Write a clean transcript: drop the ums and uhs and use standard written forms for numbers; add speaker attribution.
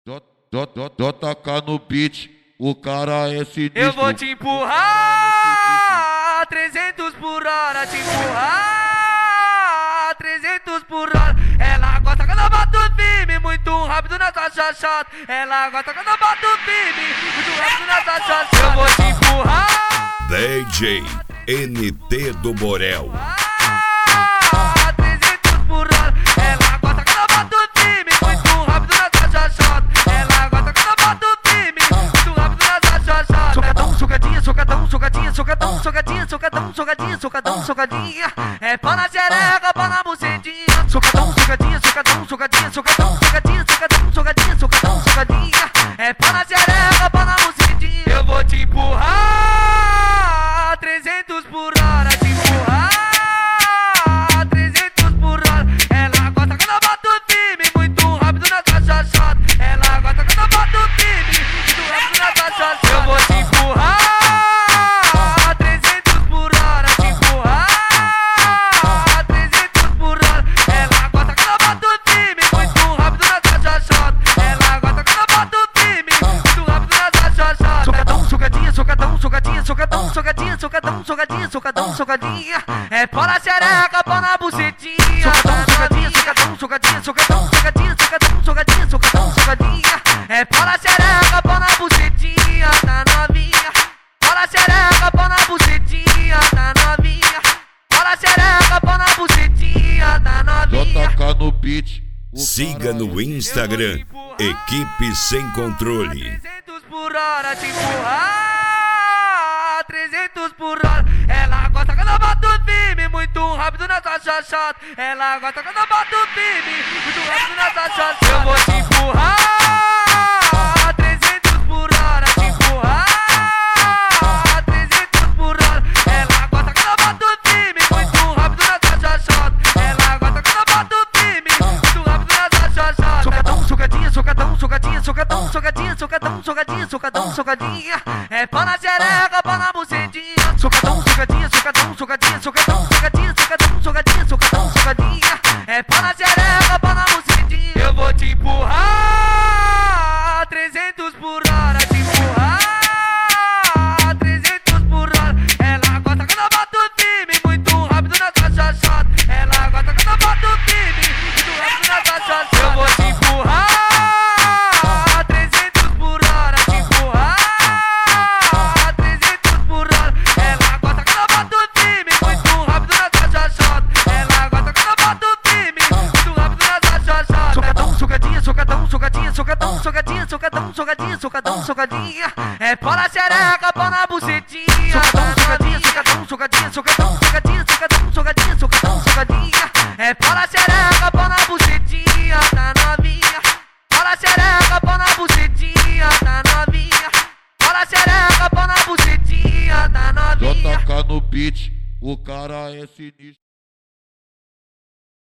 Speaker 1: Toca no beat, o cara é sinistro.
Speaker 2: Eu vou te empurrar 300 por hora, te empurrar 300 por hora. Ela gosta quando eu bato firme, muito rápido nessa chachata. Ela gosta quando eu bato firme, muito rápido nessa chachata. Eu vou te empurrar
Speaker 3: DJ NT do Borel.
Speaker 2: 300 por hora. Ela gosta quando eu bato firme, muito rápido nessa chachata. Ela gosta quando eu bato firme, muito rápido nessa chachata. Socadão, socadinha, socadão, socadinha, socadão, socadinha, socadão, socadinha, socadão, socadinha. É pau na xereca, pau na bucetinha. Socadão, socadinha, socadão, socadinha, socadão, socadinha, socadão, socadinha, socadão, socadinha. É pau na xereca, pau na bucetinha. Eu vou te empurrar 300 por hora, te empurrar 300 por hora. Ela gosta quando eu bato firme, muito rápido nessa chachata. Ela gosta quando eu bato firme, muito rápido nessa chachata. Eu vou te empurrar 300 por hora, te empurrar 300 por hora. Ela gosta quando eu bato firme, muito rápido nessa chachata. Ela gosta quando eu bato firme, muito rápido nessa chachata. Socadão, socadinha, socadão, socadinha, socadão, socadinha, socadão, socadinha, socadão, socadinha. É pau na xereca, pau na bucetinha. Socadão, socadinha, socadão, socadinha, socadão, socadinha, socadão, socadinha, socadão, socadinha. É pau na xereca, pau na bucetinha, tá novinha. Pau na xereca, pau na bucetinha, tá novinha. Pau na xereca, pau na bucetinha, tá novinha.
Speaker 1: Toca no beat.
Speaker 3: Siga no Instagram, Equipe Sem Controle.
Speaker 2: 300 por hora, te empurrar 300 por hora. Ela gosta quando eu bato firme, muito rápido nessa chachata. Ela gosta quando eu bato firme, muito rápido nessa chachata. Eu vou te empurrar 300 por hora, te empurrar 300 por hora. Ela gosta quando eu bato firme, muito rápido nessa chachata. Ela gosta quando eu bato firme, muito rápido nessa chachata. Socadão, socadinha, socadão, socadinha, socadão, socadinha, socadão, socadinha, socadão, socadinha. É pau na xereca, pau na bucetinha. Socadão, socadinha, socadão, socadinha, socadão, socadinha, socadão, socadinha, socadão, socadinha. É pau na xereca, pau na bucetinha. Eu vou te empurrar 300 por hora, te empurrar 300 por hora. Ela gosta quando eu bato firme, muito rápido nessa chachata. Ela gosta quando eu bato firme, muito rápido nessa chachata. Eu vou te empurrar 300 por hora, te empurrar 300 por hora. Ela gosta quando eu bato firme, muito rápido nessa chachata. Ela gosta quando eu bato firme, muito rápido nessa chachata. Socadão, socadinha, socadão, socadinha, socadão, socadinha, socadão, socadinha, socadão, socadinha. É pau na xereca, pau na bucetinha. Socadão, socadinha, socadão, socadinha, socadão, socadinha, socadão, socadinha, socadão, socadinha. É pau na xereca, pau na bucetinha, tá novinha. Pau na xereca, pau na bucetinha, tá novinha. Pau na xereca, pau na bucetinha, tá novinha.
Speaker 1: Toca no beat, o cara é sinistro.